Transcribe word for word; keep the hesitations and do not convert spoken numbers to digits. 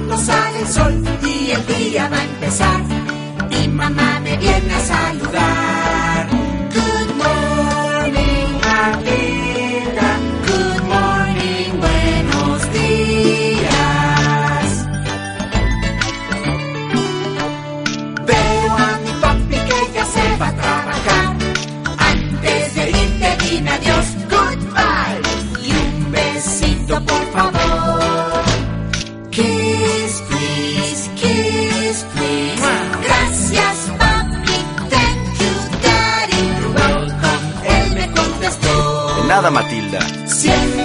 no sale el sol y el día va a empezar. Mi mamá me viene a saludar. Good morning, Matilda. Good morning, buenos días. Veo a mi papi que ya se va a trabajar. Antes de irte dime adiós, goodbye. Y un besito por favor. Kiss, please, kiss, please. Gracias, papi, thank you, daddy. You're welcome, él me contestó. De nada, Matilda. Siempre